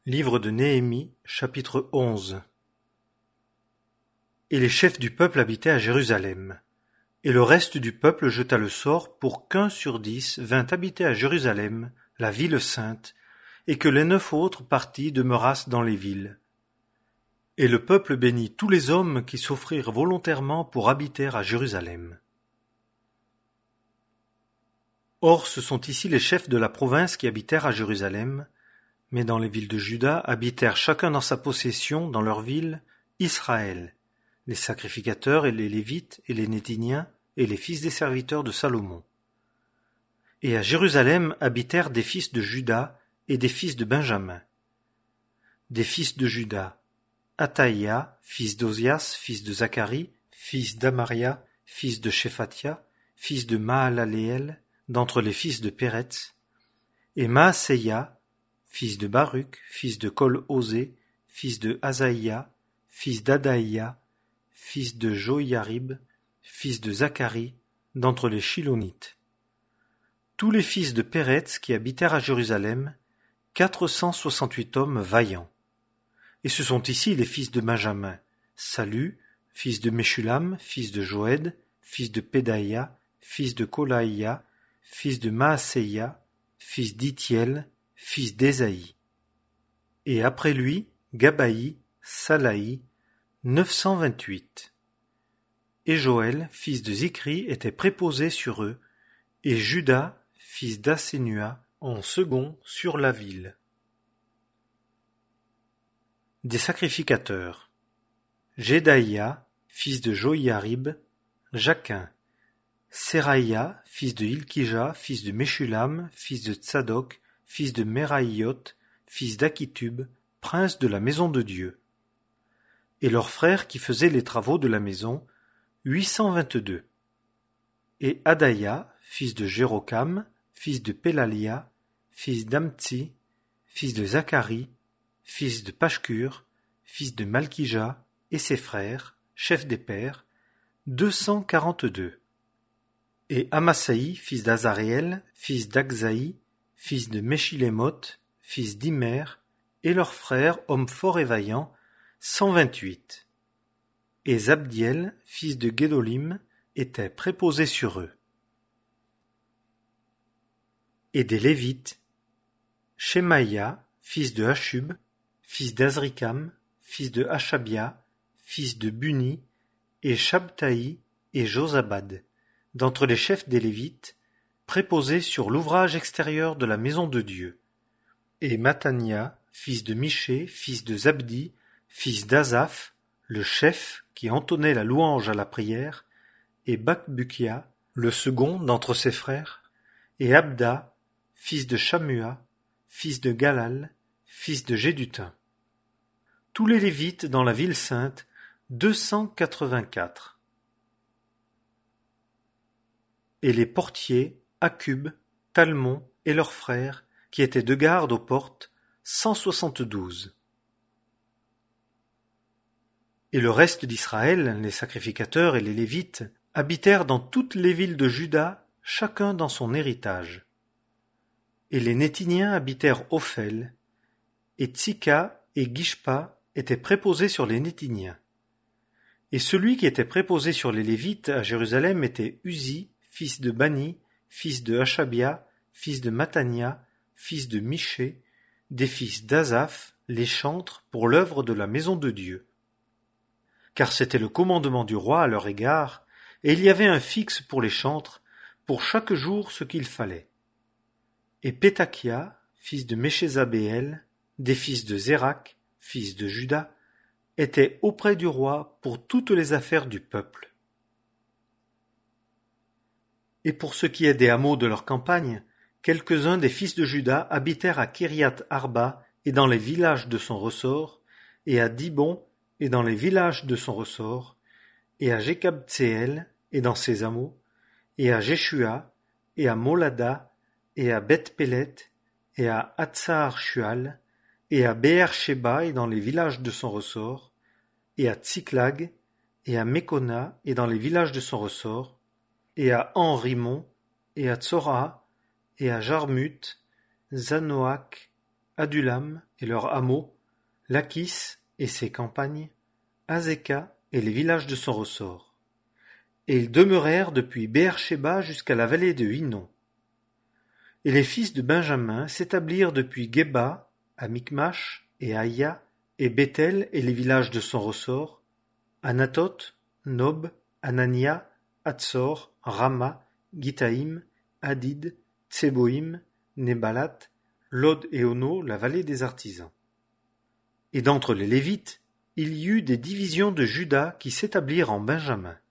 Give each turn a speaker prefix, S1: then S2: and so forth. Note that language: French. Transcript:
S1: Livre de Néhémie, chapitre 11. Et les chefs du peuple habitaient à Jérusalem. Et le reste du peuple jeta le sort pour qu'1 sur 10 vînt habiter à Jérusalem, la ville sainte, et que les 9 autres partis demeurassent dans les villes. Et le peuple bénit tous les hommes qui s'offrirent volontairement pour habiter à Jérusalem. Or ce sont ici les chefs de la province qui habitèrent à Jérusalem, mais dans les villes de Juda habitèrent chacun dans sa possession, dans leur ville, Israël, les sacrificateurs et les Lévites et les Néthiniens et les fils des serviteurs de Salomon. Et à Jérusalem habitèrent des fils de Juda et des fils de Benjamin. Des fils de Juda, Athaïa, fils d'Ozias, fils de Zacharie, fils d'Amaria, fils de Shephatia, fils de Mahalaleel, d'entre les fils de Péretz, et Maaseia, fils de Baruch, fils de Kol-Osé, fils de Azaïa, fils d'Adaïa, fils de Joïarib, fils de Zacharie, d'entre les Shilonites. Tous les fils de Péretz qui habitèrent à Jérusalem, 468 hommes vaillants. Et ce sont ici les fils de Benjamin, Salu, fils de Meshulam, fils de Joëd, fils de Pédaïa, fils de Kolaïa, fils de Maaseia, fils d'Ithiel, fils d'Ésaïe. Et après lui, Gabaï, Salaï, 928. Et Joël, fils de Zikri, était préposé sur eux, et Juda, fils d'Assénua, en second sur la ville. Des sacrificateurs. Jédaïa, fils de Joïarib, Jaquin. Séraïa, fils de Hilkija, fils de Meshulam, fils de Tsadok, fils de Meraïot, fils d'Akitub, prince de la maison de Dieu. Et leurs frères qui faisaient les travaux de la maison, 822. Et Adaïa, fils de Jérokam, fils de Pélalia, fils d'Amtsi, fils de Zacharie, fils de Pashkur, fils de Malkija, et ses frères, chefs des pères, 242. Et Amasaï, fils d'Azariel, fils d'Akzaï, fils de Meshilémoth, fils d'Imer, et leurs frères, hommes forts et vaillants, 128. Et Zabdiel, fils de Guédolim, était préposé sur eux. Et des Lévites, Shemaïa, fils de Hashub, fils d'Azrikam, fils de Hashabia, fils de Buni, et Shabtaï et Josabad, d'entre les chefs des Lévites, préposés sur l'ouvrage extérieur de la maison de Dieu. Et Mattania, fils de Miché, fils de Zabdi, fils d'Azaph, le chef qui entonnait la louange à la prière, et Bakbukia, le second d'entre ses frères, et Abda, fils de Shamua, fils de Galal, fils de Jédutin. Tous les Lévites dans la ville sainte, 284. Et les portiers, Akub, Talmon et leurs frères, qui étaient de garde aux portes, 172. Et le reste d'Israël, les sacrificateurs et les Lévites, habitèrent dans toutes les villes de Juda, chacun dans son héritage. Et les Néthiniens habitèrent Ophel, et Tsika et Gishpa étaient préposés sur les Néthiniens. Et celui qui était préposé sur les Lévites à Jérusalem était Uzi, fils de Bani, fils de Hashabia, fils de Mattania, fils de Miché, des fils d'Azaph, les chantres pour l'œuvre de la maison de Dieu. Car c'était le commandement du roi à leur égard, et il y avait un fixe pour les chantres, pour chaque jour ce qu'il fallait. Et Pétakia, fils de Méchézabéel, des fils de Zérak, fils de Juda, était auprès du roi pour toutes les affaires du peuple. Et pour ce qui est des hameaux de leur campagne, quelques-uns des fils de Juda habitèrent à Kiriath Arba et dans les villages de son ressort, et à Dibon et dans les villages de son ressort, et à Jékabtséel et dans ses hameaux, et à Jéshua, et à Molada, et à Beth-Pélet, et à Hatsar-Shual, et à Beer-Sheba et dans les villages de son ressort, et à Tsiklag, et à Mekona et dans les villages de son ressort, et à En-Rimon, et à Tsora, et à Jarmut, Zanoach, Adulam et leurs hameaux, Lachis et ses campagnes, Azekah et les villages de son ressort. Et ils demeurèrent depuis Beër-Shéba jusqu'à la vallée de Hinnom. Et les fils de Benjamin s'établirent depuis Géba, à Micmash, et Aïa, et Béthel et les villages de son ressort, Anathoth, Nob, Anania, Hatsor, Rama, Gitaïm, Hadid, Tseboïm, Nébalat, Lod et Ono, la vallée des artisans. Et d'entre les Lévites, il y eut des divisions de Juda qui s'établirent en Benjamin.